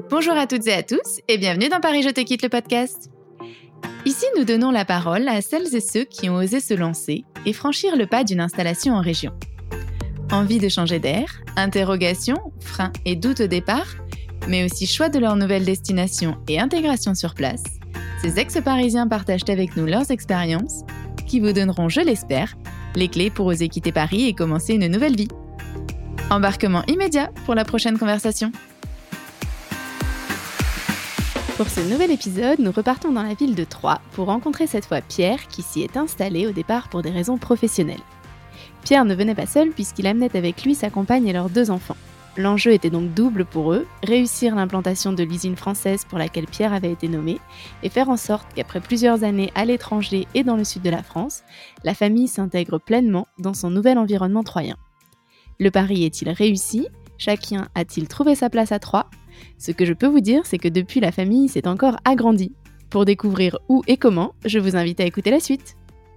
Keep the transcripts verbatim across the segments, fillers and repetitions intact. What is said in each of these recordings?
Bonjour à toutes et à tous et bienvenue dans Paris Je te quitte le podcast. Ici, nous donnons la parole à celles et ceux qui ont osé se lancer et franchir le pas d'une installation en région. Envie de changer d'air, interrogations, freins et doutes au départ, mais aussi choix de leur nouvelle destination et intégration sur place, ces ex-parisiens partagent avec nous leurs expériences qui vous donneront, je l'espère, les clés pour oser quitter Paris et commencer une nouvelle vie. Embarquement immédiat pour la prochaine conversation. Pour ce nouvel épisode, nous repartons dans la ville de Troyes pour rencontrer cette fois Pierre qui s'y est installé au départ pour des raisons professionnelles. Pierre ne venait pas seul puisqu'il amenait avec lui sa compagne et leurs deux enfants. L'enjeu était donc double pour eux, réussir l'implantation de l'usine française pour laquelle Pierre avait été nommé et faire en sorte qu'après plusieurs années à l'étranger et dans le sud de la France, la famille s'intègre pleinement dans son nouvel environnement troyen. Le pari est-il réussi ? Chacun a-t-il trouvé sa place à Troyes ? Ce que je peux vous dire, c'est que depuis, la famille s'est encore agrandie. Pour découvrir où et comment, je vous invite à écouter la suite.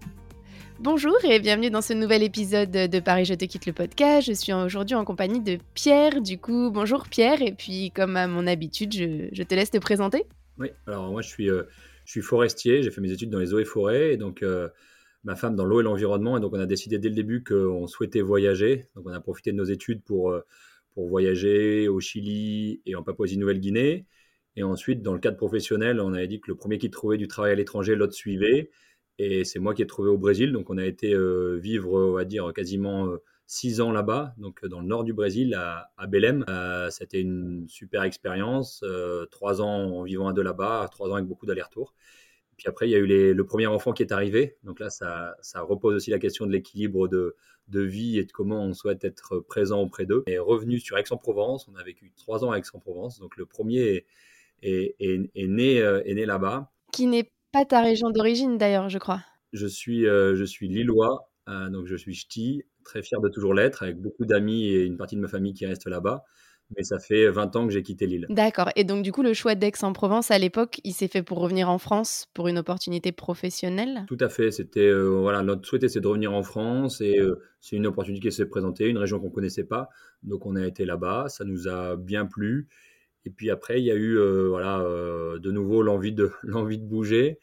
Bonjour et bienvenue dans ce nouvel épisode de Paris Je te quitte le podcast. Je suis aujourd'hui en compagnie de Pierre. Du coup, bonjour Pierre. Et puis, comme à mon habitude, je, je te laisse te présenter. Oui, alors moi je suis, euh, je suis forestier. J'ai fait mes études dans les eaux et forêts. Et donc, euh, ma femme dans l'eau et l'environnement. Et donc, on a décidé dès le début qu'on souhaitait voyager. Donc, on a profité de nos études pour, euh, pour voyager au Chili et en Papouasie-Nouvelle-Guinée. Et ensuite, dans le cadre professionnel, on avait dit que le premier qui trouvait du travail à l'étranger, l'autre suivait. Et c'est moi qui ai trouvé au Brésil. Donc, on a été euh, vivre, on va dire, quasiment euh, six ans là-bas, donc dans le nord du Brésil, à, à Belém. Euh, c'était une super expérience. Euh, trois ans en vivant à deux là-bas, trois ans avec beaucoup d'allers-retours. Puis après, il y a eu les, le premier enfant qui est arrivé. Donc là, ça, ça repose aussi la question de l'équilibre de, de vie et de comment on souhaite être présent auprès d'eux. Et revenu sur Aix-en-Provence, on a vécu trois ans à Aix-en-Provence. Donc le premier est, est, est, est né, est né là-bas. Qui n'est pas ta région d'origine d'ailleurs, je crois. Je suis, euh, je suis lillois, euh, donc je suis ch'ti, très fier de toujours l'être, avec beaucoup d'amis et une partie de ma famille qui reste là-bas. Mais ça fait vingt ans que j'ai quitté l'île. D'accord. Et donc, du coup, le choix d'Aix-en-Provence, à l'époque, il s'est fait pour revenir en France pour une opportunité professionnelle ? Tout à fait. C'était, euh, voilà, notre souhait, c'est de revenir en France et euh, c'est une opportunité qui s'est présentée, une région qu'on ne connaissait pas. Donc, on a été là-bas. Ça nous a bien plu. Et puis après, il y a eu, euh, voilà, euh, de nouveau l'envie de, l'envie de bouger.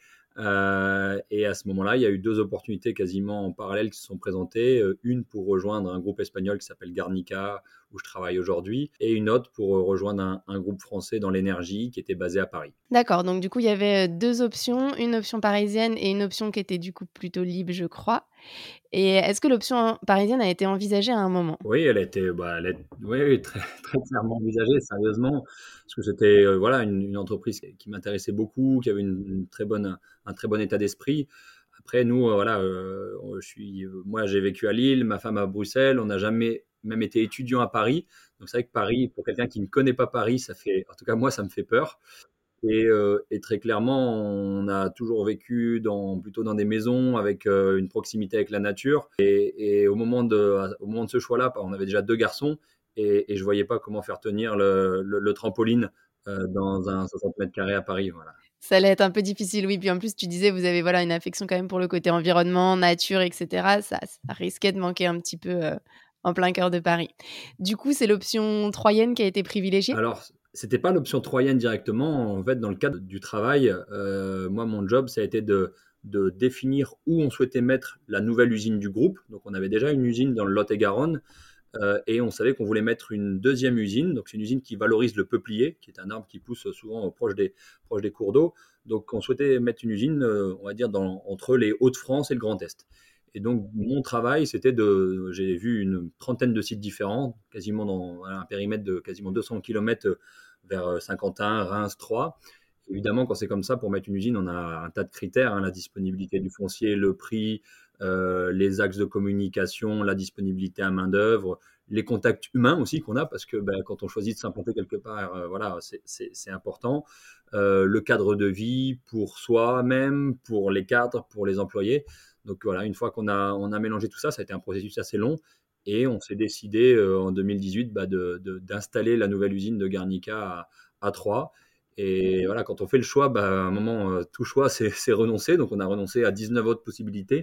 Euh, et à ce moment-là, il y a eu deux opportunités quasiment en parallèle qui se sont présentées. Euh, une pour rejoindre un groupe espagnol qui s'appelle Garnica, où je travaille aujourd'hui, et une autre pour rejoindre un, un groupe français dans l'énergie qui était basé à Paris. D'accord, donc du coup, il y avait deux options, une option parisienne et une option qui était du coup plutôt libre, je crois. Et est-ce que l'option parisienne a été envisagée à un moment ? Oui, elle a été, bah, elle est, oui, oui, très, très clairement envisagée, sérieusement, parce que c'était, euh, voilà, une, une entreprise qui m'intéressait beaucoup, qui avait une, une très bonne, un très bon état d'esprit. Après, nous, euh, voilà, euh, je suis, moi, j'ai vécu à Lille, ma femme à Bruxelles, on n'a jamais même été étudiant à Paris. Donc, c'est vrai que Paris, pour quelqu'un qui ne connaît pas Paris, ça fait, en tout cas, moi, ça me fait peur. Et, euh, et très clairement, on a toujours vécu dans, plutôt dans des maisons avec euh, une proximité avec la nature. Et, et au, moment de, au moment de ce choix-là, on avait déjà deux garçons et, et je ne voyais pas comment faire tenir le, le, le trampoline euh, dans un soixante mètres carrés à Paris. Voilà. Ça allait être un peu difficile, oui. Puis en plus, tu disais, vous avez voilà, une affection quand même pour le côté environnement, nature, et cetera. Ça, ça risquait de manquer un petit peu euh, en plein cœur de Paris. Du coup, c'est l'option troyenne qui a été privilégiée ? Alors, c'était pas l'option troyenne directement. En fait, dans le cadre du travail, euh, moi, mon job, ça a été de, de définir où on souhaitait mettre la nouvelle usine du groupe. Donc, on avait déjà une usine dans le Lot-et-Garonne euh, et on savait qu'on voulait mettre une deuxième usine. Donc, c'est une usine qui valorise le peuplier, qui est un arbre qui pousse souvent proche des, proche des cours d'eau. Donc, on souhaitait mettre une usine, euh, on va dire, dans, entre les Hauts-de-France et le Grand Est. Et donc, mon travail, c'était de. J'ai vu une trentaine de sites différents, quasiment dans voilà, un périmètre de quasiment deux cents kilomètres vers Saint-Quentin, Reims, Troyes. Évidemment, quand c'est comme ça, pour mettre une usine, on a un tas de critères, hein, la disponibilité du foncier, le prix, euh, les axes de communication, la disponibilité à main-d'œuvre, les contacts humains aussi qu'on a, parce que ben, quand on choisit de s'implanter quelque part, euh, voilà, c'est, c'est, c'est important. Euh, le cadre de vie pour soi-même, pour les cadres, pour les employés. Donc voilà, une fois qu'on a, on a mélangé tout ça, ça a été un processus assez long. Et on s'est décidé euh, en deux mille dix-huit bah, de, de, d'installer la nouvelle usine de Garnica à, à Troyes. Et voilà, quand on fait le choix, bah, à un moment, euh, tout choix, c'est, c'est renoncer. Donc on a renoncé à dix-neuf autres possibilités.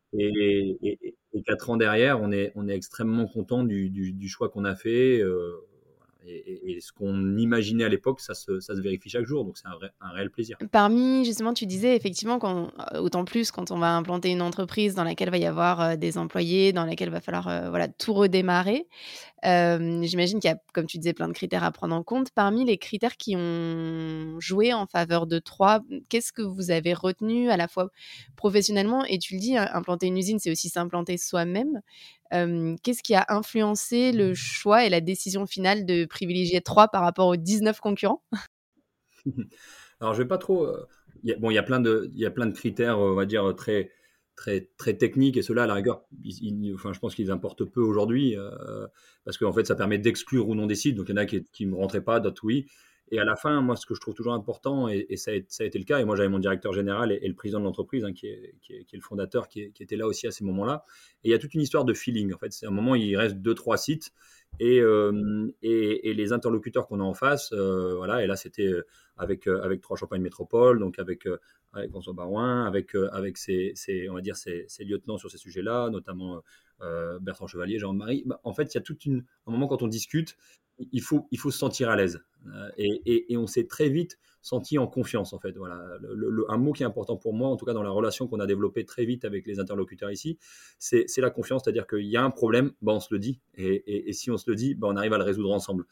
Et, et, et quatre ans derrière, on est, on est extrêmement content du, du, du choix qu'on a fait. Euh, Et, et, et ce qu'on imaginait à l'époque, ça se, ça se vérifie chaque jour. Donc, c'est un, vrai, un réel plaisir. Parmi, justement, tu disais effectivement, quand, autant plus quand on va implanter une entreprise dans laquelle va y avoir euh, des employés, dans laquelle va falloir euh, voilà, tout redémarrer. Euh, j'imagine qu'il y a, comme tu disais, plein de critères à prendre en compte. Parmi les critères qui ont joué en faveur de Troyes, qu'est-ce que vous avez retenu à la fois professionnellement et tu le dis, implanter une usine, c'est aussi s'implanter soi-même. Euh, qu'est-ce qui a influencé le choix et la décision finale de privilégier Troyes par rapport aux dix-neuf concurrents? Alors, je vais pas trop. Euh, y a, bon, il y a plein de, il y a plein de critères, on va dire très, très, très techniques, et ceux-là, à la rigueur, ils, ils, enfin, je pense qu'ils importent peu aujourd'hui, euh, parce qu'en fait, ça permet d'exclure ou non des sites. Donc, il y en a qui, qui ne rentraient pas, d'autres oui. Et à la fin, moi, ce que je trouve toujours important, et, et ça, a, ça, a, été le cas, et moi, j'avais mon directeur général et, et le président de l'entreprise, hein, qui, est, qui, est, qui est le fondateur, qui, est, qui était là aussi à ces moments-là. Et il y a toute une histoire de feeling. En fait, c'est un moment, il reste deux, trois sites. Et, euh, et, et les interlocuteurs qu'on a en face, euh, voilà, et là, c'était avec, euh, avec Trois Champagne Métropole, donc avec, euh, avec François Barouin, avec, euh, avec ses, ses, on va dire ses, ses lieutenants sur ces sujets-là, notamment euh, Bertrand Chevalier, Jean-Marie. Bah, en fait, il y a tout une, un moment quand on discute, il faut, il faut se sentir à l'aise. Euh, et, et, et on s'est très vite senti en confiance, en fait. Voilà. Le, le, un mot qui est important pour moi, en tout cas dans la relation qu'on a développée très vite avec les interlocuteurs ici, c'est, c'est la confiance, c'est-à-dire qu'il y a un problème, bah, on se le dit. Et, et, et si on se le dit, bah, on arrive à le résoudre ensemble.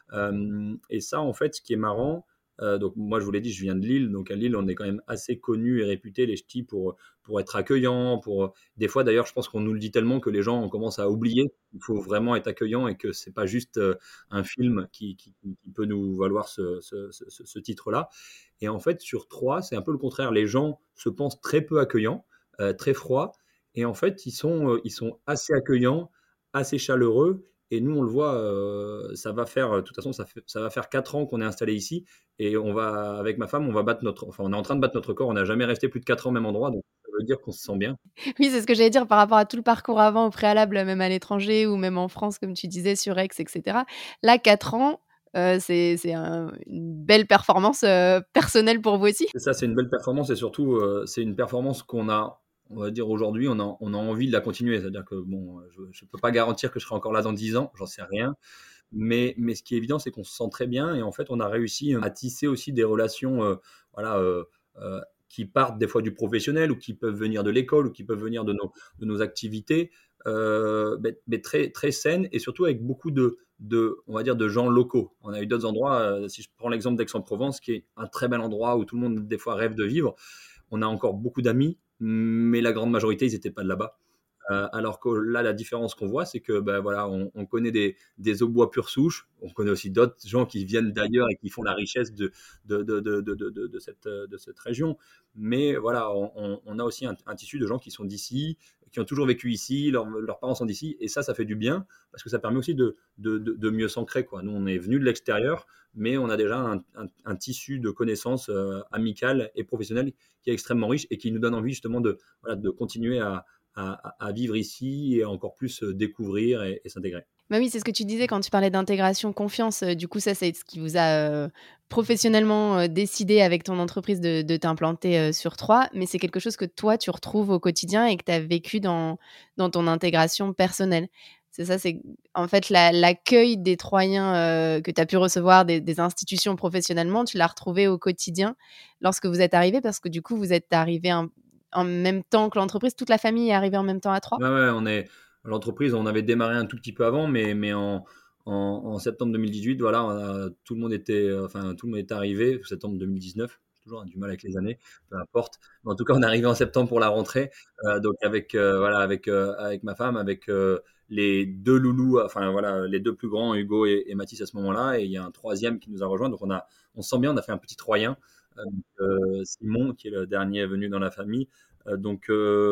Euh, et ça, en fait, ce qui est marrant, Euh, donc moi, je vous l'ai dit, je viens de Lille. Donc à Lille, on est quand même assez connu et réputé, les ch'tis, pour, pour être accueillants. Pour... Des fois, d'ailleurs, je pense qu'on nous le dit tellement que les gens commencent à oublier qu'il faut vraiment être accueillant et que c'est pas juste euh, un film qui, qui, qui peut nous valoir ce, ce, ce, ce titre-là. Et en fait, sur Troyes, c'est un peu le contraire. Les gens se pensent très peu accueillants, euh, très froids. Et en fait, ils sont, euh, ils sont assez accueillants, assez chaleureux. Et nous, on le voit, euh, ça va faire, de toute façon, ça, fait, ça va faire quatre ans qu'on est installé ici. Et on va, avec ma femme, on va battre notre, enfin, on est en train de battre notre record. On n'a jamais resté plus de quatre ans au même endroit. Donc, ça veut dire qu'on se sent bien. Oui, c'est ce que j'allais dire par rapport à tout le parcours avant, au préalable, même à l'étranger ou même en France, comme tu disais, sur Aix, et cetera. Là, quatre ans, euh, c'est, c'est un, une belle performance euh, personnelle pour vous aussi. C'est ça, c'est une belle performance et surtout, euh, c'est une performance qu'on a, on va dire aujourd'hui, on a, on a envie de la continuer. C'est-à-dire que bon, je ne peux pas garantir que je serai encore là dans dix ans, j'en sais rien. Mais, mais ce qui est évident, c'est qu'on se sent très bien et en fait, on a réussi à tisser aussi des relations euh, voilà, euh, euh, qui partent des fois du professionnel ou qui peuvent venir de l'école ou qui peuvent venir de nos, de nos activités, euh, mais, mais très, très saines et surtout avec beaucoup de, de, on va dire, de gens locaux. On a eu d'autres endroits, euh, si je prends l'exemple d'Aix-en-Provence, qui est un très bel endroit où tout le monde, des fois, rêve de vivre. On a encore beaucoup d'amis, mais la grande majorité, ils n'étaient pas de là-bas. Euh, alors que là, la différence qu'on voit, c'est que ben, voilà, on, on connaît des, des Aubois pure souche, on connaît aussi d'autres gens qui viennent d'ailleurs et qui font la richesse de, de, de, de, de, de, de cette, de cette région. Mais voilà, on, on a aussi un, un tissu de gens qui sont d'ici, qui ont toujours vécu ici, leur, leurs parents sont d'ici, et ça, ça fait du bien, parce que ça permet aussi de, de, de, de mieux s'ancrer, quoi. Nous, on est venus de l'extérieur, mais on a déjà un, un, un tissu de connaissances euh, amicales et professionnelles qui est extrêmement riche et qui nous donne envie justement de, voilà, de continuer à À, à, vivre ici et encore plus découvrir et, et s'intégrer. Bah oui, c'est ce que tu disais quand tu parlais d'intégration, confiance. Du coup, ça, c'est ce qui vous a euh, professionnellement euh, décidé avec ton entreprise de, de t'implanter euh, sur Troyes. Mais c'est quelque chose que toi, tu retrouves au quotidien et que tu as vécu dans, dans ton intégration personnelle. C'est ça, c'est en fait la, l'accueil des Troyens euh, que tu as pu recevoir des, des institutions professionnellement, tu l'as retrouvé au quotidien lorsque vous êtes arrivé parce que du coup, vous êtes arrivé un en même temps que l'entreprise, toute la famille est arrivée en même temps à Troyes? Ouais, ouais, on est l'entreprise, on avait démarré un tout petit peu avant, mais, mais en, en, en septembre deux mille dix-huit, voilà, on a- tout le monde était, enfin, tout le monde est arrivé, septembre deux mille dix-neuf, j'ai toujours du mal avec les années, peu importe. Mais en tout cas, on est arrivé en septembre pour la rentrée, euh, donc avec, euh, voilà, avec, euh, avec ma femme, avec euh, les deux loulous, enfin voilà, les deux plus grands, Hugo et, et Mathis à ce moment-là, et il y a un troisième qui nous a rejoint, donc on a, on se sent bien, on a fait un petit Troyen, euh, donc, euh, Simon, qui est le dernier venu dans la famille. Euh, donc,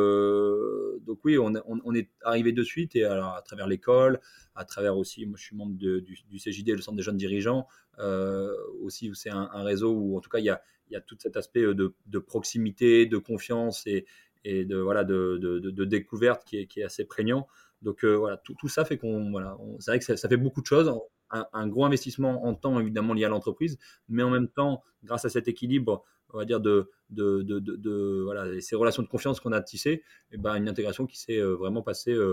euh, donc oui, on, on, on est arrivé de suite et alors, à travers l'école, à travers aussi, moi je suis membre de, du, du C J D, le Centre des jeunes dirigeants, euh, aussi où c'est un, un réseau où en tout cas il y a, il y a tout cet aspect de, de proximité, de confiance et, et de, voilà, de, de, de, de découverte qui est, qui est assez prégnant. Donc euh, voilà, tout, tout ça fait qu'on, voilà, on, c'est vrai que ça, ça fait beaucoup de choses. Un, un gros investissement en temps évidemment lié à l'entreprise, mais en même temps, grâce à cet équilibre, on va dire de, de, de, de, de voilà, ces relations de confiance qu'on a tissées, et ben une intégration qui s'est euh, vraiment passée euh,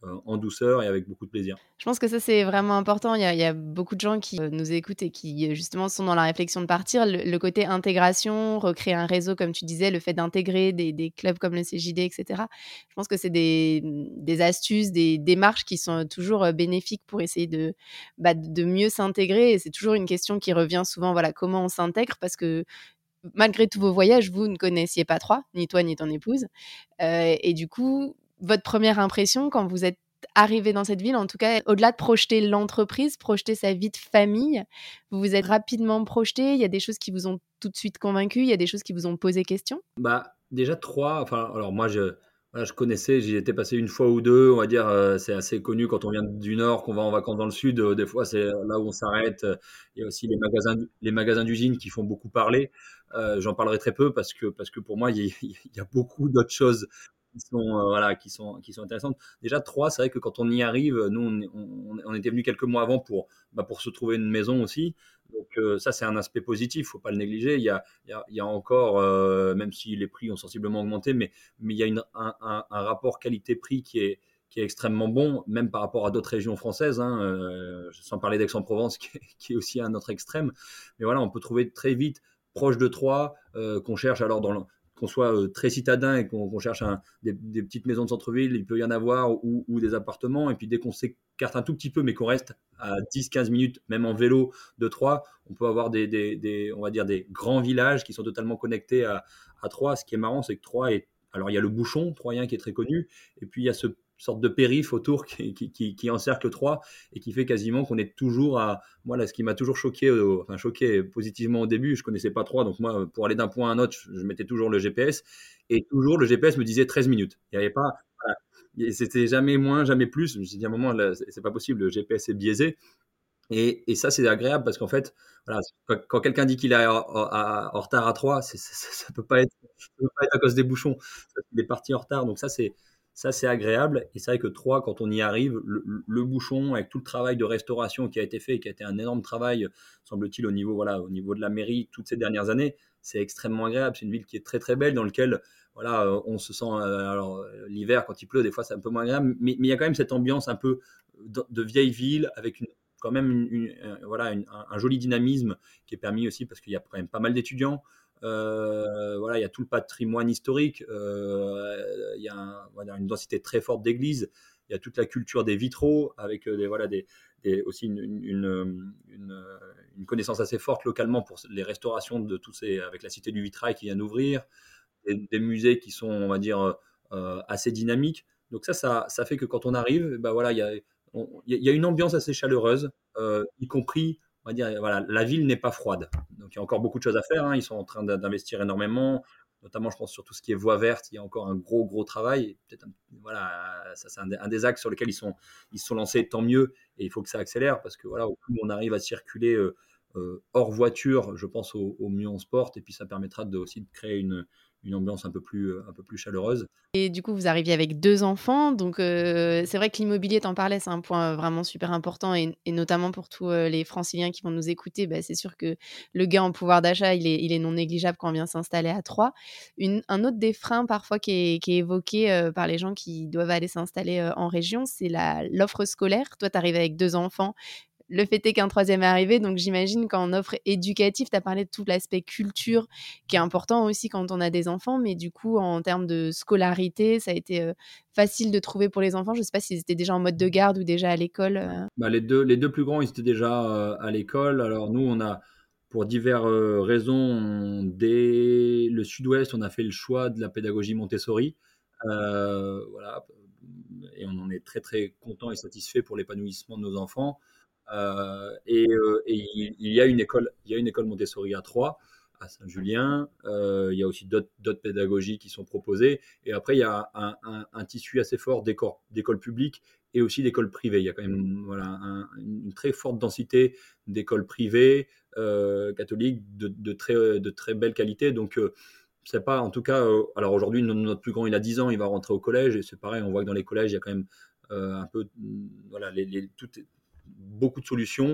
euh, en douceur et avec beaucoup de plaisir. Je pense que ça, c'est vraiment important. Il y a il y a beaucoup de gens qui, heu, nous écoutent et qui, heu, justement sont dans la réflexion de partir. Le le côté intégration, recréer un réseau comme tu disais, le fait d'intégrer des des clubs comme le C J D et cetera. Je pense que c'est des, mmh, des astuces, des démarches qui sont toujours, heu, bénéfiques pour essayer de, bah, de mieux s'intégrer et c'est toujours une question qui revient souvent, voilà, comment on s'intègre? Parce que malgré tous vos voyages, vous ne connaissiez pas Troyes, ni toi ni ton épouse, heu et du coup, votre première impression quand vous êtes arrivés dans cette ville, en tout cas, au-delà de projeter l'entreprise, projeter sa vie de famille, vous vous êtes rapidement projetés? Il y a des choses qui vous ont tout de suite convaincus? Il y a des choses qui vous ont posé question? Bah, déjà trois. Enfin, alors moi, je voilà, je connaissais, j'y étais passé une fois ou deux, on va dire, heu, c'est assez connu quand on vient du nord, qu'on va en vacances dans le sud, heu, des fois, c'est là où on s'arrête, heu. Il y a aussi les magasins d'u les magasins d'usines qui font beaucoup parler. Heu, j'en parlerai très peu parce que parce que pour moi, il y a il y a beaucoup d'autres choses qui sont, heu, voilà, qui sont qui sont intéressantes. Déjà trois, c'est vrai que quand on y arrive, nous, on est on on était venus quelques mois avant pour, bah, pour se trouver une maison aussi. Donc, heu, ça, c'est un aspect positif, faut pas le négliger. Il y a il y a, il y a encore, euh, même si les prix ont sensiblement augmenté, mais, mais il y a une, un, un, un rapport qualité-prix qui est, qui est extrêmement bon, même par rapport à d'autres régions françaises, hein, euh, sans parler d'Aix-en-Provence, qui, est- qui est aussi à un autre extrême. Mais voilà, on peut trouver très vite, proche de Troyes, euh, qu'on cherche alors dans le- qu'on soit euh, très citadin et qu'on qu'on cherche un- des, des petites maisons de centre-ville, il peut y en avoir, ou, ou des appartements. Et puis dès qu'on s'écarte un tout petit peu, mais qu'on reste à dix quinze minutes, même en vélo de Troyes, on peut avoir des, des, des, on va dire des grands villages qui sont totalement connectés à, à Troyes. Ce qui est marrant, c'est que Troyes est, alors il y a le bouchon troyen qui est très connu, et puis il y a ce sorte de périph autour qui, qui, qui, qui encercle Troyes et qui fait quasiment qu'on est toujours à, moi là, ce qui m'a toujours choqué, euh, enfin choqué positivement au début, je connaissais pas Troyes, donc moi pour aller d'un point à un autre, je, je mettais toujours le G P S et toujours le G P S me disait treize minutes. Il y avait pas, voilà, c'était jamais moins, jamais plus. Je me suis dit à un moment, là, c'est c'est pas possible, le G P S est biaisé. Et, et ça, c'est agréable parce qu'en fait, voilà, quand, quand quelqu'un dit qu'il est en, en- en retard à trois, c'est, c'est- ça ne peut pas être, ça peut pas être à cause des bouchons. Il est parti en retard. Donc ça, c'est, ça, c'est agréable. Et c'est vrai que Troyes, quand on y arrive, le, le bouchon, avec tout le travail de restauration qui a été fait, et qui a été un énorme travail, semble-t-il, au niveau, voilà, au niveau de la mairie, toutes ces dernières années, c'est extrêmement agréable. C'est une ville qui est très, très belle, dans laquelle, voilà, euh, on se sent, euh, alors, euh, l'hiver, quand il pleut, des fois, c'est un peu moins agréable, mais, mais il y a quand même cette ambiance un peu de, de vieille ville, avec une, quand même une, une, euh, voilà, une, un, un, joli dynamisme qui est permis aussi parce qu'il y a quand même pas mal d'étudiants. Euh, voilà, il y a tout le patrimoine historique, euh, il y a un, voilà, une densité très forte d'églises, il y a toute la culture des vitraux avec des, voilà, des, des, aussi une, une, une, une, connaissance assez forte localement pour les restaurations de tous ces, avec la Cité du Vitrail qui vient d'ouvrir, des, des musées qui sont, on va dire, euh, assez dynamiques. Donc ça, ça, ça fait que quand on arrive, bah voilà, il y a, on- il y a une ambiance assez chaleureuse, euh, y compris, on va dire, voilà, la ville n'est pas froide. Donc il y a encore beaucoup de choses à faire, hein. Ils sont en train d'investir énormément, notamment, je pense, sur tout ce qui est voie verte. Il y a encore un gros, gros travail. Peut-être, un- voilà, ça c'est un, des- un des axes sur lesquels ils sont, ils se sont lancés, tant mieux. Et il faut que ça accélère parce que voilà, au plus on arrive à circuler euh, euh, hors voiture, je pense au, au mieux on se porte. Et puis ça permettra de, aussi de créer une, une ambiance un peu plus, un peu plus chaleureuse. Et du coup, vous arriviez avec deux enfants, donc heu, c'est vrai que l'immobilier, tu en parlais, c'est un point, heu, vraiment super important et et notamment pour tous, heu, les Franciliens qui vont nous écouter, bah, c'est sûr que le gain en pouvoir d'achat, il est il est non négligeable quand on vient s'installer à Troyes. Une un autre des freins parfois qui est qui est évoqué, heu, par les gens qui doivent aller s'installer, heu, en région, c'est la l'offre scolaire. Toi, tu arrives avec deux enfants. Le fait est qu'un troisième est arrivé, donc j'imagine qu'en offre éducative, tu as parlé de tout l'aspect culture qui est important aussi quand on a des enfants, mais du coup, en termes de scolarité, ça a été, heu, facile de trouver pour les enfants? Je sais pas s'ils étaient déjà en mode de garde ou déjà à l'école, heu? Bah, les deux, les deux plus grands, ils étaient déjà euh, à l'école. Alors nous, on a, pour diverses euh, raisons, on- dès le sud-ouest, on a fait le choix de la pédagogie Montessori. Euh, voilà, et on en est très très content et satisfait pour l'épanouissement de nos enfants. Euh, et euh, et il, il y a une école, il y a une école Montessori à Troyes, à Saint-Julien. Euh, il y a aussi d'autres d'autres pédagogies qui sont proposées. Et après, il y a un, un- un tissu assez fort d'écoles d'écoles publiques et aussi d'écoles privées. Il y a quand même voilà, un- une très forte densité d'écoles privées euh, catholiques de, de très, de très belle qualité. Donc, euh, c'est pas, en tout cas, euh, alors aujourd'hui, no- notre plus grand, il a dix ans, il va rentrer au collège, et c'est pareil, on voit que dans les collèges, il y a quand même euh, un peu, mm, voilà, les, les- tout est- beaucoup de solutions.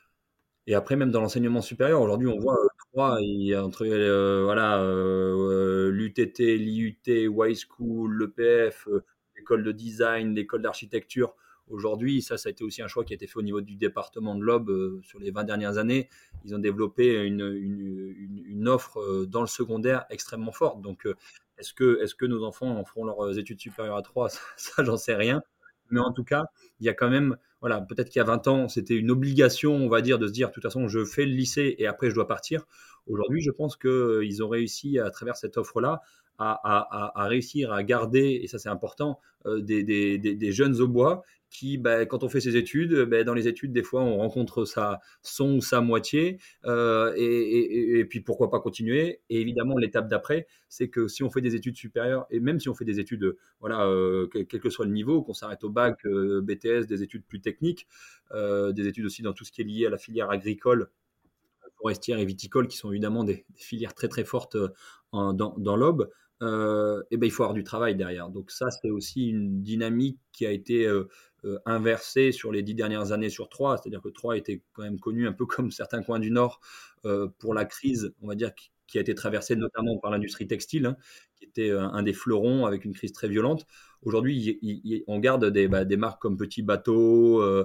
Et après, même dans l'enseignement supérieur, aujourd'hui, on voit euh, trois, il y a entre euh, voilà, euh, l'U T T, l'I U T, Y School, l'E P F, euh, l'école de design, l'école d'architecture. Aujourd'hui, ça, ça a été aussi un choix qui a été fait au niveau du département de l'Aube euh, sur les vingt dernières années. Ils ont développé une, une, une, une offre euh, dans le secondaire extrêmement forte. Donc, euh, est-ce que, est-ce que nos enfants en feront leurs études supérieures à trois? Ça, ça, j'en sais rien. Mais en tout cas, il y a quand même, voilà, peut-être qu'il y a vingt ans, c'était une obligation, on va dire, de se dire, de toute façon, je fais le lycée et après, je dois partir. Aujourd'hui, je pense qu'ils ont réussi, à travers cette offre-là, à, à, à, à réussir à garder, et ça c'est important, euh, des, des, des, des jeunes au bois qui, bah, quand on fait ses études, bah, dans les études, des fois, on rencontre sa, son ou sa moitié, euh, et, et, et puis pourquoi pas continuer. Et évidemment, l'étape d'après, c'est que si on fait des études supérieures, et même si on fait des études, voilà, euh, quel, quel que soit le niveau, qu'on s'arrête au bac, euh, B T S, des études plus techniques, euh, des études aussi dans tout ce qui est lié à la filière agricole, forestière et viticole, qui sont évidemment des, des filières très très fortes euh, en- dans, dans l'Aube, euh, et ben, il faut avoir du travail derrière. Donc ça, c'est aussi une dynamique qui a été euh, euh, inversée sur les dix dernières années sur Troyes. C'est-à-dire que Troyes était quand même connu un peu comme certains coins du Nord euh, pour la crise, on va dire, qui, qui a été traversée notamment par l'industrie textile, hein, qui était euh, un des fleurons avec une crise très violente. Aujourd'hui, il- il- il- on garde des, bah, des marques comme Petit Bateau, euh,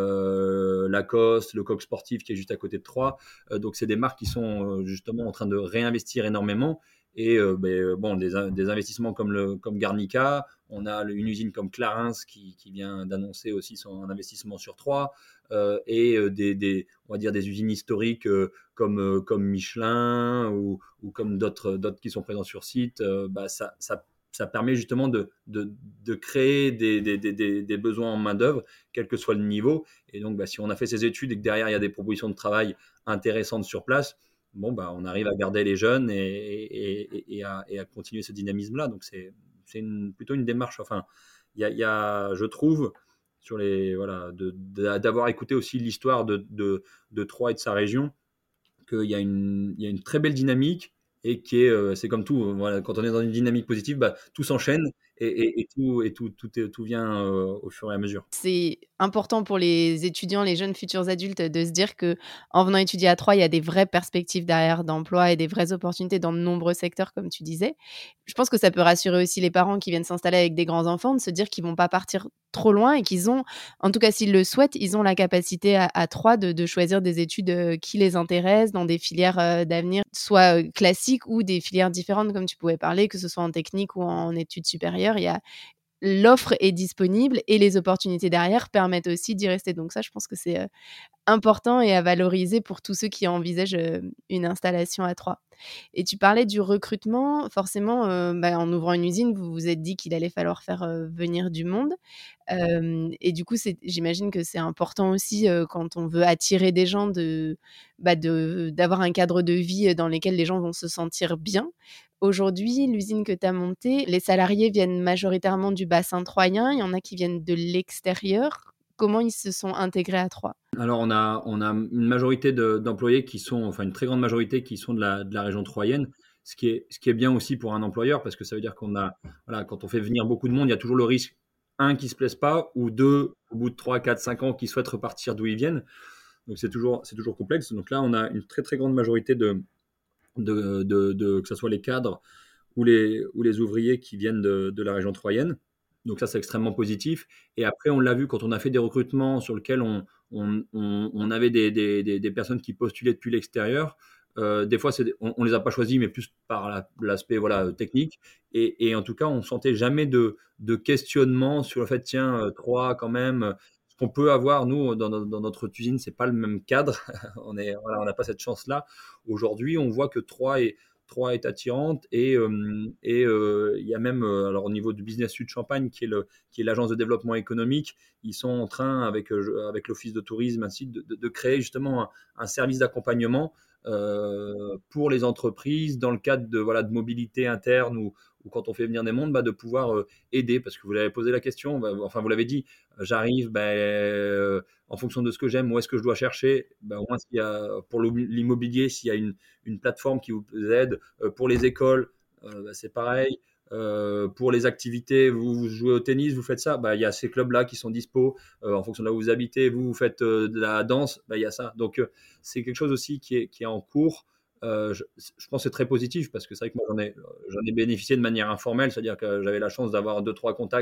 euh, Lacoste, le Coq Sportif qui est juste à côté de Troyes. Euh, donc, c'est des marques qui sont euh, justement en train de réinvestir énormément. Et euh, ben, euh, bon, des, des investissements comme, le, comme Garnica, on a une usine comme Clarins qui, qui vient d'annoncer aussi son investissement sur Troyes, euh, et euh, des, des, on va dire des usines historiques euh, comme, euh, comme Michelin ou, ou comme d'autres, d'autres qui sont présents sur site. Euh, bah, ça, ça, ça permet justement de, de, de créer des, des, des, des besoins en main-d'œuvre, quel que soit le niveau. Et donc, bah, si on a fait ses études et que derrière, il y a des propositions de travail intéressantes sur place, bon, bah, on arrive à garder les jeunes et, et, et, à, et à continuer ce dynamisme-là. Donc, c'est, c'est une, plutôt une démarche. Enfin, il y a, y a, je trouve, sur les, voilà, de, de, d'avoir écouté aussi l'histoire de, de, de Troyes et de sa région, qu'il y a une, il y a une très belle dynamique et qui est, euh, c'est comme tout, euh, voilà, quand on est dans une dynamique positive, bah, tout s'enchaîne et, et, et tout, et tout, tout, est- tout vient euh, au fur et à mesure. C'est important pour les étudiants, les jeunes futurs adultes de se dire que en venant étudier à Troyes, il y a des vraies perspectives derrière d'emploi et des vraies opportunités dans de nombreux secteurs, comme tu disais. Je pense que ça peut rassurer aussi les parents qui viennent s'installer avec des grands enfants, de se dire qu'ils vont pas partir trop loin et qu'ils ont, en tout cas s'ils le souhaitent, ils ont la capacité à, à Troyes de, de choisir des études euh, qui les intéressent dans des filières euh, d'avenir, soit euh, classiques ou des filières différentes, comme tu pouvais parler, que ce soit en technique ou en études supérieures. Il y a l'offre est disponible et les opportunités derrière permettent aussi d'y rester. Donc ça, je pense que c'est, heu, important et à valoriser pour tous ceux qui envisagent, heu, une installation à Troyes. Et tu parlais du recrutement, forcément, heu, bah, en ouvrant une usine, vous vous êtes dit qu'il allait falloir faire, heu, venir du monde. Hem et du coup, c'est j'imagine que c'est important aussi, heu, quand on veut attirer des gens de, bah, de d'avoir un cadre de vie, heu, dans lequel les gens vont se sentir bien. Aujourd'hui, l'usine que tu as montée, les salariés viennent majoritairement du bassin troyen, il y en a qui viennent de l'extérieur. Comment ils se sont intégrés à Troyes? Alors, on a, on a une majorité de- d'employés qui sont, enfin une très grande majorité qui sont de la, de la région troyenne, ce qui est, ce qui est bien aussi pour un employeur, parce que ça veut dire qu'on a, voilà, quand on fait venir beaucoup de monde, il y a toujours le risque, un, qui ne se plaise pas, ou deux, au bout de trois, quatre, cinq ans, qui souhaitent repartir d'où ils viennent. Donc, c'est toujours, c'est toujours complexe. Donc là, on a une très, très grande majorité de, de, de, de- que ce soit les cadres ou les, ou les ouvriers qui viennent de, de la région troyenne. Donc ça, c'est extrêmement positif. Et après, on l'a vu quand on a fait des recrutements sur lesquels on, on, on, on avait des, des, des, des personnes qui postulaient depuis l'extérieur. Euh, des fois, c'est des- on ne les a pas choisis, mais plus par la- l'aspect voilà, technique. Et, et en tout cas, on ne sentait jamais de, de questionnement sur le fait, tiens, euh, trois quand même. euh, Ce qu'on peut avoir, nous, dans, no- dans notre usine, c'est pas le même cadre. On est, voilà, on n'a pas cette chance-là. Aujourd'hui, on voit que trois est, Troyes est attirante et euh, et euh, il y a même euh, alors au niveau du Business Sud Champagne qui est le qui est l'agence de développement économique, ils sont en train avec euh, avec l'office de tourisme ainsi de, de, de créer justement un, un service d'accompagnement euh, pour les entreprises dans le cadre de voilà de mobilité interne ou ou quand on fait venir des mondes, bah, de pouvoir euh, aider, parce que vous l'avez posé la question, bah, enfin vous l'avez dit, j'arrive, bah, euh, en fonction de ce que j'aime, où est-ce que je dois chercher, bah, au moins s'il y a, pour l'immobilier, s'il y a une, une plateforme qui vous aide. Euh, pour les écoles, euh, bah, c'est pareil. Euh, pour les activités, vous, vous jouez au tennis, vous faites ça, bah, il y a ces clubs-là qui sont dispo euh, en fonction de là où vous habitez. Vous, vous faites euh, de la danse, bah, il y a ça. Donc, euh, c'est quelque chose aussi qui est, qui est en cours. Euh, je, je pense que c'est très positif parce que c'est vrai que moi, j'en ai, j'en ai bénéficié de manière informelle, c'est-à-dire que j'avais la chance d'avoir deux, trois contacts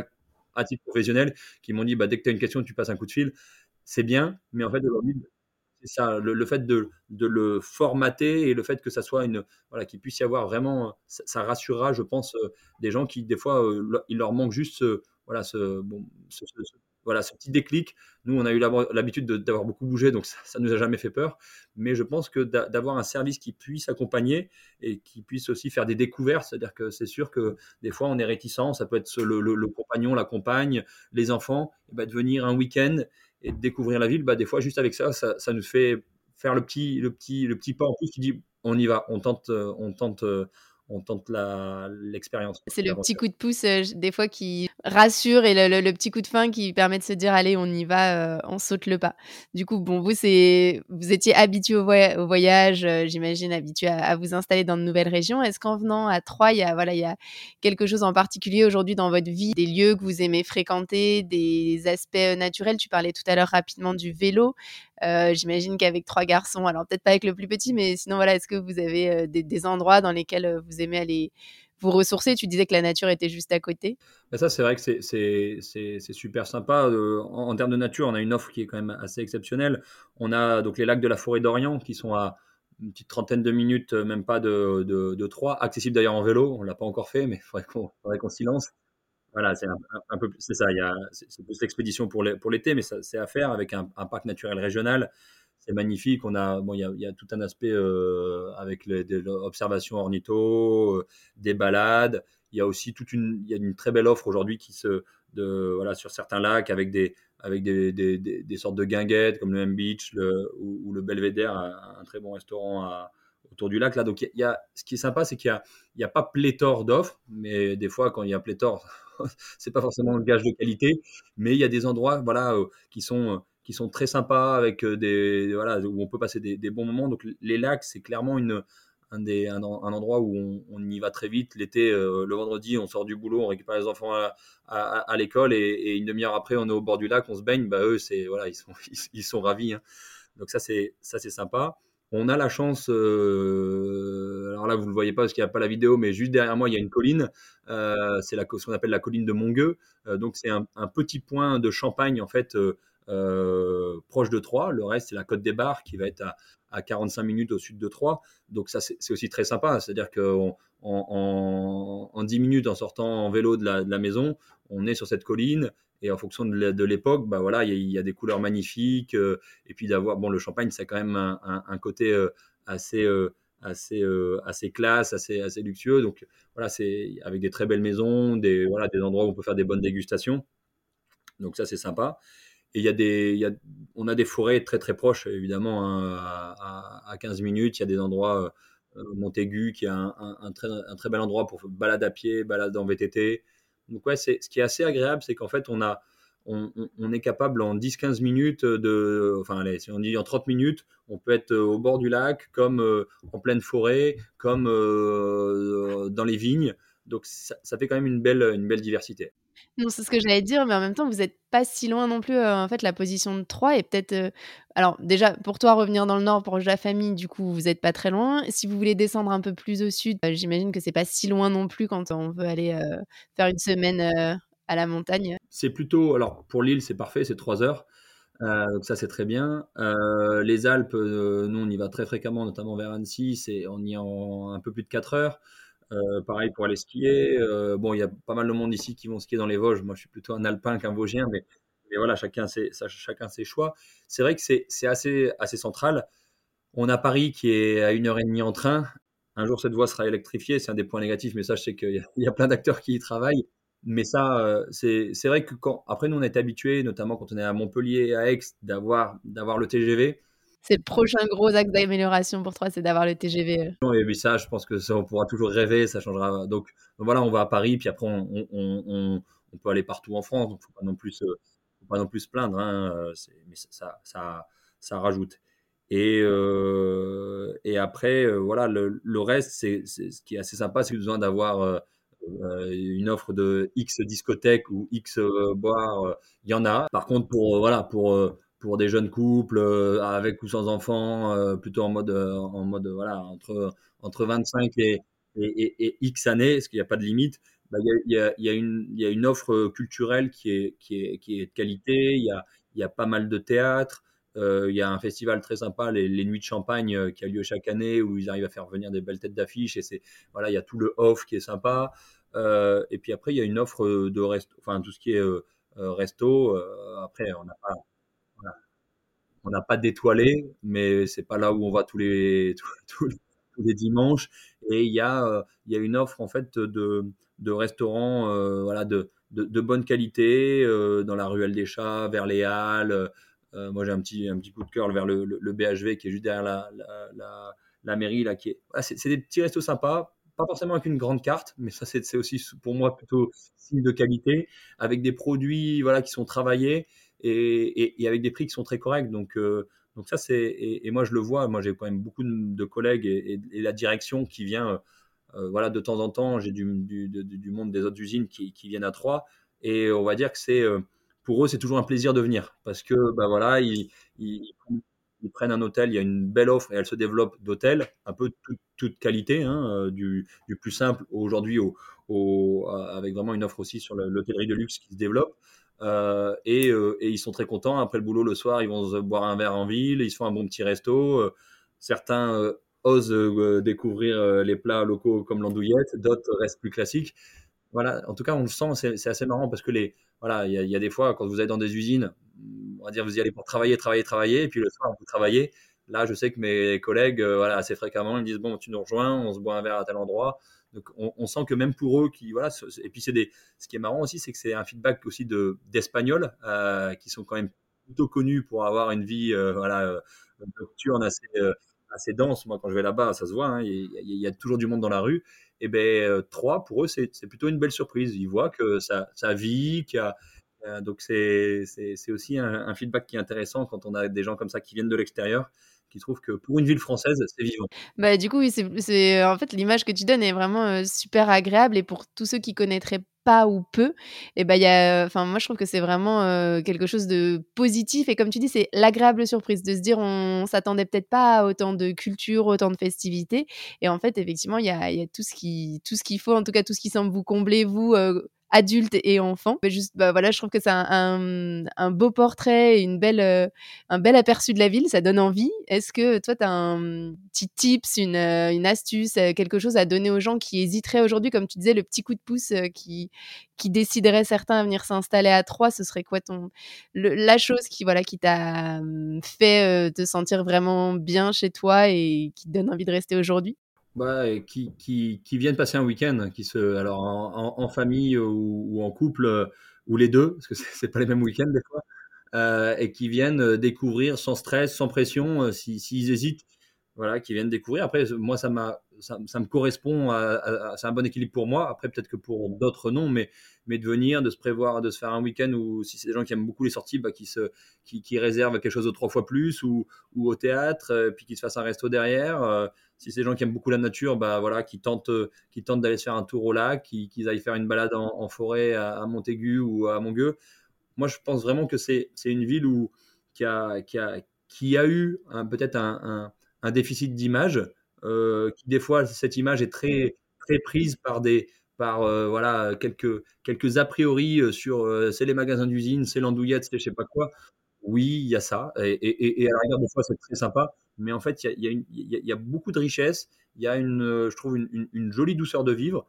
à titre professionnel qui m'ont dit: «Bah, dès que tu as une question, tu passes un coup de fil». C'est bien, mais en fait, aujourd'hui, c'est ça, le le fait de de le formater et le fait que ça soit une voilà, qu'il puisse y avoir vraiment, ça ça rassurera, je pense, heu, des gens qui, des fois, heu, le il leur manque juste ce voilà, ce bon, ce ce ce voilà, ce petit déclic. Nous, on a eu l'abo l'habitude de d'avoir beaucoup bougé, donc ça ça nous a jamais fait peur. Mais je pense que d'a d'avoir un service qui puisse accompagner et qui puisse aussi faire des découvertes, c'est-à-dire que c'est sûr que des fois, on est réticent, ça peut être ce le le le compagnon, la compagne, les enfants, et bah, de venir un week-end et de découvrir la ville, bah, des fois, juste avec ça, ça, ça nous fait faire le petit, le petit, le petit pas en plus. Tu dis, on y va, on tente, euh, on tente, euh, on tente la, l'expérience, quoi, C'est le petit l'aventure. coup de pouce, heu, j des fois qui rassure et le le le petit coup de fin qui permet de se dire: «Allez, on y va, heu, on saute le pas». Du coup, bon, vous, c'est vous étiez habitués au voya au voyage, heu, j'imagine habitués à à vous installer dans de nouvelles régions. Est-ce qu'en venant à Troyes, il y a voilà, il y a quelque chose en particulier aujourd'hui dans votre vie, des lieux que vous aimez fréquenter, des aspects, heu, naturels? Tu parlais tout à l'heure rapidement du vélo. Heu, j'imagine qu'avec trois garçons, alors peut-être pas avec le plus petit, mais sinon voilà, est-ce que vous avez, heu, des des endroits dans lesquels, heu, vous aimez aller vous ressourcer? Tu disais que la nature était juste à côté. Bah, ça, c'est vrai que c'est, c'est, c'est, c'est super sympa. euh, en, en termes de nature, on a une offre qui est quand même assez exceptionnelle. On a donc les lacs de la forêt d'Orient qui sont à une petite trentaine de minutes, euh, même pas de, de, de Troyes, accessible d'ailleurs en vélo. On l'a pas encore fait, mais il faudrait qu'on, faudrait qu'on s'y lance. Voilà, c'est un, un- un peu plus, c'est ça. Il y a, c'est c'est plus l'expédition pour les- pour l'été, mais ça, c'est à faire avec un, un parc naturel régional. C'est magnifique. On a, bon, il y a, il y a tout un aspect euh, avec les, des observations ornitho, euh, des balades. Il y a aussi toute une, il y a une très belle offre aujourd'hui qui se, de, voilà, sur certains lacs avec des, avec des, des, des, des sortes de guinguettes comme le M Beach le, ou, ou le Belvédère, un, un très bon restaurant à- autour du lac là. Donc il y a, ce qui est sympa, c'est qu'il y a, il n'y a pas pléthore d'offres, mais des fois, quand il y a pléthore, c'est pas forcément le gage de qualité, mais il y a des endroits, voilà, euh, qui sont, euh, qui sont très sympas avec euh, des, voilà, où on peut passer des, des bons moments. Donc les lacs, c'est clairement une, un, des, un, un endroit où on, on y va très vite. L'été, euh, le vendredi, on sort du boulot, on récupère les enfants à, à, à l'école et, et une demi-heure après, on est au bord du lac, on se baigne. Bah eux, c'est voilà, ils sont, ils, ils sont ravis, hein. Donc ça, c'est ça, c'est sympa. On a la chance, euh, alors là, vous ne le voyez pas parce qu'il n'y a pas la vidéo, mais juste derrière moi, il y a une colline. Euh, c'est la, ce qu'on appelle la colline de Mongueux. Euh, donc, c'est un, un petit point de Champagne, en fait, euh, euh, proche de Troyes. Le reste, c'est la Côte des Bars qui va être à, à quarante-cinq minutes au sud de Troyes. Donc, ça, c'est c'est aussi très sympa. C'est-à-dire qu'en en, en, en dix minutes, en sortant en vélo de la, de la maison, on est sur cette colline. Et en fonction de l'é- de l'époque, bah voilà, il y, a- il y a des couleurs magnifiques. euh, et puis d'avoir, bon, le champagne, c'est quand même un, un- un côté euh, assez, euh, assez, euh, assez classe, assez, assez luxueux. Donc voilà, c'est avec des très belles maisons, des, voilà, des endroits où on peut faire des bonnes dégustations. Donc ça, c'est sympa. Et il y a des, il y a, on a des forêts très très proches, évidemment, hein, à, à- à quinze minutes. Il y a des endroits, euh, Montaigu, qui est un, un- un très, un très bel endroit pour balade à pied, balade en V T T. Donc ouais, c'est, ce qui est assez agréable, c'est qu'en fait, on a, on, on- on est capable en dix quinze minutes de, enfin allez, si on dit en trente minutes, on peut être au bord du lac, comme euh, en pleine forêt, comme euh, dans les vignes. Donc ça, ça fait quand même une belle, une belle diversité. Non, c'est ce que j'allais dire, mais en même temps, vous êtes pas si loin non plus, heu, en fait, la position de Troyes est peut-être, heu alors déjà, pour toi, revenir dans le nord proche de la famille, du coup, vous êtes pas très loin. Si vous voulez descendre un peu plus au sud, heu, j'imagine que c'est pas si loin non plus quand on veut aller, heu, faire une semaine, heu, à la montagne. C'est plutôt, alors pour l'île, c'est parfait, c'est trois heures. Euh, donc ça, c'est très bien. Euh, les Alpes, euh, nous, on y va très fréquemment, notamment vers Annecy. C'est, on y est en un peu plus de quatre heures. Euh, pareil pour aller skier. Euh, bon, il y a pas mal de monde ici qui vont skier dans les Vosges. Moi, je suis plutôt un alpin qu'un vosgien, mais, mais voilà, chacun ses, ça- chacun ses choix. C'est vrai que c'est c'est assez, assez central. On a Paris qui est à une heure et demie en train. Un jour, cette voie sera électrifiée. C'est un des points négatifs, mais ça, je sais qu'il y a, il y a plein d'acteurs qui y travaillent. Mais ça, euh, c'est c'est vrai que quand, après, nous, on est habitués, notamment quand on est à Montpellier et à Aix, d'avoir d'avoir le T G V. C'est le prochain gros axe d'amélioration pour toi, c'est d'avoir le T G V, heu. Et puis ça, je pense que ça, on pourra toujours rêver, ça changera. Donc, donc voilà, on va à Paris, puis après, on, on, on, on- on peut aller partout en France. Donc, faut pas non plus, se- faut pas non plus se plaindre, hein, euh, c'est- mais ça, ça, ça, ça rajoute. Et, euh, et après, euh, voilà, le, le reste, c'est, c'est- ce qui est assez sympa, c'est besoin d'avoir euh, euh, une offre de X discothèques ou X euh, bars. euh, Il y en a. Par contre, pour, euh, voilà, pour, euh, pour des jeunes couples, euh, avec ou sans enfants, euh, plutôt en mode, euh, en mode, voilà, entre, entre vingt-cinq et, et, et- et X années, parce qu'il n'y a pas de limite. bah, il y a, il y a- il y a une, il y a une offre euh, culturelle qui est, qui est, qui est de qualité. Il y a, il y a pas mal de théâtre. Euh, il y a un festival très sympa, les, les Nuits de Champagne, euh, qui a lieu chaque année, où ils arrivent à faire venir des belles têtes d'affiche. Et c'est, voilà, il y a tout le off qui est sympa. Euh, et puis après, il y a une offre euh, de resto, enfin tout ce qui est euh, euh, resto. Euh, après, on n'a pas, voilà, on n'a pas d'étoilé, mais c'est pas là où on va tous les, tous, tous les tous les dimanches. Et il y a, euh, il y a une offre en fait de, de restaurants, euh, voilà, de, de, de bonne qualité euh, dans la ruelle des Chats, vers les Halles. Euh, moi, j'ai un petit, un petit coup de cœur vers le, le, le B H V qui est juste derrière la, la, la, la mairie là, qui est, voilà, c'est, c'est des petits restos sympas. Pas forcément avec une grande carte, mais ça c'est c'est aussi pour moi plutôt signe de qualité, avec des produits voilà qui sont travaillés et, et, et avec des prix qui sont très corrects. Donc, euh, donc ça, c'est et, et moi je le vois. Moi, j'ai quand même beaucoup de, de collègues et, et, et la direction qui vient. Euh, voilà, de temps en temps, j'ai du, du, du, du monde des autres usines qui, qui viennent à Troyes et on va dire que c'est euh, pour eux, c'est toujours un plaisir de venir parce que bah voilà, ils, ils, ils prennent un hôtel, il y a une belle offre et elle se développe d'hôtels, un peu toute, toute qualité, hein, euh, du, du plus simple aujourd'hui au, au, avec vraiment une offre aussi sur le- l'hôtellerie de luxe qui se développe. Euh, et, euh, et ils sont très contents. Après le boulot, le soir, ils vont se boire un verre en ville, ils se font un bon petit resto. Euh, certains euh, osent euh, découvrir euh, les plats locaux comme l'andouillette, d'autres restent plus classiques. Voilà, en tout cas, on le sent, c'est c'est assez marrant parce que les, voilà, il y, a il y a des fois, quand vous êtes dans des usines, on va dire, vous y allez pour travailler, travailler, travailler, et puis le soir, vous travaillez. Là, je sais que mes collègues, euh, voilà, assez fréquemment, ils me disent, bon, tu nous rejoins, on se boit un verre à tel endroit. Donc, on, on sent que même pour eux, qui, voilà, ce- et puis c'est des, ce qui est marrant aussi, c'est que c'est un feedback aussi de, d'Espagnols, euh, qui sont quand même plutôt connus pour avoir une vie, euh, voilà, euh, nocturne assez, euh, assez dense. Moi, quand je vais là-bas, ça se voit, hein, il y, a il y a toujours du monde dans la rue et ben euh, trois pour eux c'est c'est plutôt une belle surprise. Ils voient que ça ça vit, qu'il y a euh, donc c'est c'est c'est aussi un, un feedback qui est intéressant quand on a des gens comme ça qui viennent de l'extérieur, qui trouvent que pour une ville française c'est vivant. Bah, du coup, oui, c'est c'est en fait, l'image que tu donnes est vraiment, heu, super agréable et pour tous ceux qui connaîtraient pas ou peu et bah, il y a enfin, moi, je trouve que c'est vraiment, heu, quelque chose de positif et comme tu dis, c'est l'agréable surprise de se dire: «On s'attendait peut-être pas à autant de culture, autant de festivités» et en fait, effectivement, il y a il y a tout ce qui tout ce qu'il faut, en tout cas, tout ce qui semble vous combler, vous, heu, adultes et enfants. Mais juste, bah, voilà, je trouve que c'est un un, mmh, un beau portrait et une belle, heu, un bel aperçu de la ville, ça donne envie. Est-ce que toi, tu as un mmh, petit tips, une, heu, une astuce, heu, quelque chose à donner aux gens qui hésiteraient aujourd'hui? Comme tu disais, le petit coup de pouce, heu, qui qui déciderait certains à venir s'installer à Troyes, ce serait quoi ton le la chose qui, voilà, qui t'a, mmh, fait, heu, te sentir vraiment bien chez toi et qui te donne envie de rester aujourd'hui? Bah, et qui, qui, qui viennent passer un week-end, qui se, alors en, en- en famille ou, ou en couple, euh, ou les deux, parce que c'est c'est pas les mêmes week-ends des fois, euh, et qui viennent euh, découvrir sans stress, sans pression, euh, si, s'ils hésitent, voilà, qui viennent découvrir. Après, moi, ça m'a, ça, ça me correspond, à, à- à- c'est un bon équilibre pour moi. Après, peut-être que pour d'autres, non, mais, mais de venir, de se prévoir, de se faire un week-end où, si c'est des gens qui aiment beaucoup les sorties, bah, qui se, qui, qui réservent quelque chose de trois fois plus ou, ou au théâtre, euh, puis qui se fassent un resto derrière. Euh, si c'est des gens qui aiment beaucoup la nature, bah voilà, qui tentent, euh, qui tentent d'aller se faire un tour au lac, qui, qu'ils aillent faire une balade en, en forêt à, à Montaigu ou à Mongueux. Moi, je pense vraiment que c'est c'est une ville où qui a qui a qui a eu un- peut-être un, un, un déficit d'image, euh, qui des fois cette image est très très prise par des par euh, voilà quelques quelques a priori euh, sur euh, c'est les magasins d'usine, c'est l'andouillette, c'est je sais pas quoi. Oui, il y a ça. Et, et- et à la rigueur, des fois, c'est très sympa. Mais en fait, il y a, il y a une- il y a- il y a beaucoup de richesse. Il y a une, euh, je trouve, une, une- une jolie douceur de vivre.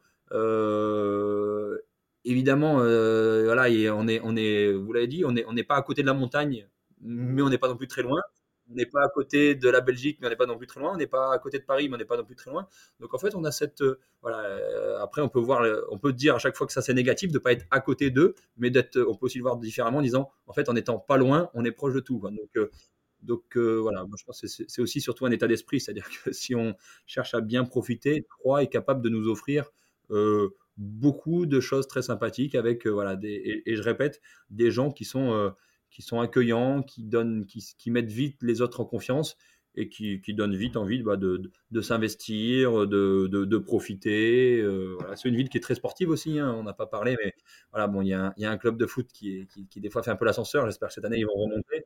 Euh, évidemment, euh, voilà, et on est, on est, vous l'avez dit, on est, on n'est pas à côté de la montagne, mais on n'est pas non plus très loin. On n'est pas à côté de la Belgique, mais on n'est pas non plus très loin. On n'est pas à côté de Paris, mais on n'est pas non plus très loin. Donc en fait, on a cette, euh, voilà. euh, après, on peut voir, euh, on peut dire à chaque fois que ça c'est négatif de pas être à côté d'eux, mais d'être, on peut aussi le voir différemment en disant, en fait, en étant pas loin, on est proche de tout, quoi. Donc, euh, donc euh, voilà, moi je pense que c'est c'est aussi surtout un état d'esprit, c'est-à-dire que si on cherche à bien profiter, Troyes est capable de nous offrir euh, beaucoup de choses très sympathiques avec, euh, voilà, des, et, et je répète, des gens qui sont, euh, qui sont accueillants, qui donnent, qui, qui mettent vite les autres en confiance et qui, qui donnent vite envie bah, de, de, de s'investir, de, de, de profiter. Euh, voilà. C'est une ville qui est très sportive aussi, hein, on n'a pas parlé, mais voilà, bon, il y, a un- il y a un club de foot qui, est- qui, qui des fois fait un peu l'ascenseur. J'espère que cette année ils vont remonter.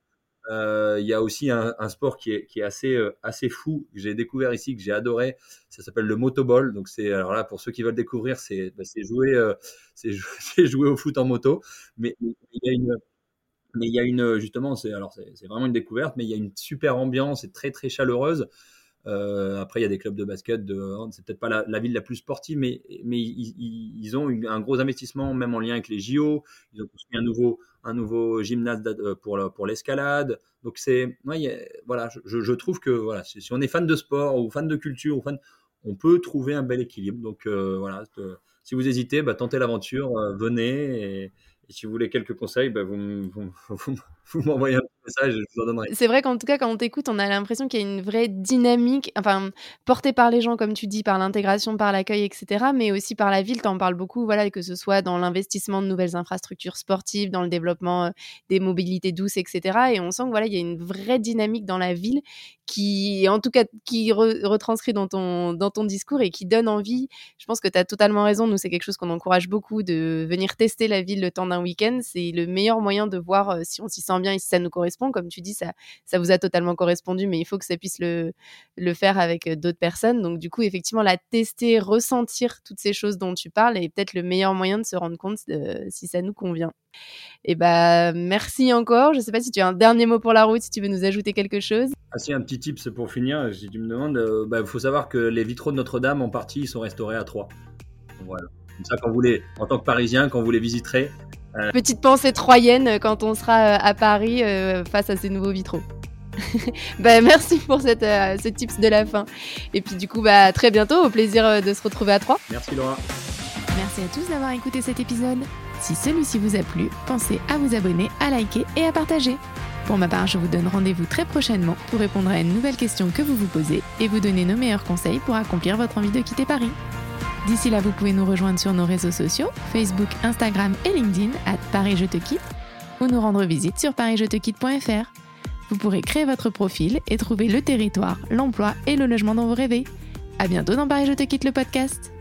Euh, Il y a aussi un, un sport qui est, qui est assez, euh, assez fou, que j'ai découvert ici, que j'ai adoré. Ça s'appelle le motoball. Donc, c'est, alors là, pour ceux qui veulent découvrir, c'est, bah, c'est jouer, euh, c'est, jou- c'est jouer au foot en moto. Mais il y a une, mais il y a une, justement, c'est, alors c'est, c'est vraiment une découverte, mais il y a une super ambiance, c'est très, très chaleureuse. Euh, après, il y a des clubs de basket, de, c'est peut-être pas la, la ville la plus sportive, mais, mais ils, ils- ils ont eu un gros investissement, même en lien avec les J O. Ils ont construit un nouveau, un nouveau gymnase d'ad- euh, pour, la- pour l'escalade. Donc, c'est, ouais, il y a- voilà, je, je trouve que voilà, si si on est fan de sport ou fan de culture, ou fan, on peut trouver un bel équilibre. Donc, euh, voilà, euh, si vous hésitez, bah, tentez l'aventure, euh, venez. Et, et si vous voulez quelques conseils, bah, vous, m- vous, m- vous m- vous m'envoyez un petit message et je vous en donnerai. C'est vrai qu'en tout cas, quand on t'écoute, on a l'impression qu'il y a une vraie dynamique, enfin, portée par les gens, comme tu dis, par l'intégration, par l'accueil, et cetera, mais aussi par la ville. Tu en parles beaucoup, voilà, que ce soit dans l'investissement de nouvelles infrastructures sportives, dans le développement euh, des mobilités douces, et cetera. Et on sent que voilà, il y a une vraie dynamique dans la ville qui, en tout cas, qui re- retranscrit dans ton, dans ton discours et qui donne envie. Je pense que tu as totalement raison. Nous, c'est quelque chose qu'on encourage beaucoup, de venir tester la ville le temps d'un week-end. C'est le meilleur moyen de voir euh, si on s'y sent bien et si ça nous correspond. Comme tu dis, ça ça vous a totalement correspondu, mais il faut que ça puisse le, le faire avec euh, d'autres personnes. Donc, du coup, effectivement, la tester, ressentir toutes ces choses dont tu parles est peut-être le meilleur moyen de se rendre compte euh, si ça nous convient. Et bah, merci encore. Je ne sais pas si tu as un dernier mot pour la route, si tu veux nous ajouter quelque chose. Ah si, un petit tips pour finir, si tu me demandes, il bah, faut savoir que les vitraux de Notre-Dame, en partie, ils sont restaurés à Troyes. Voilà. Comme ça, quand vous les, en tant que Parisien, quand vous les visiterez. Euh... Petite pensée troyenne quand on sera à Paris euh, face à ces nouveaux vitraux. Bah, merci pour cette, euh, ce tips de la fin. Et puis du coup, bah, à très bientôt, au plaisir de se retrouver à Troyes. Merci Laura. Merci à tous d'avoir écouté cet épisode. Si celui-ci vous a plu, pensez à vous abonner, à liker et à partager. Pour ma part, je vous donne rendez-vous très prochainement pour répondre à une nouvelle question que vous vous posez et vous donner nos meilleurs conseils pour accomplir votre envie de quitter Paris. D'ici là, vous pouvez nous rejoindre sur nos réseaux sociaux, Facebook, Instagram et LinkedIn, à Paris Je Te Quitte, ou nous rendre visite sur paris je te quitte point f r. Vous pourrez créer votre profil et trouver le territoire, l'emploi et le logement dont vous rêvez. À bientôt dans Paris Je Te Quitte, le podcast.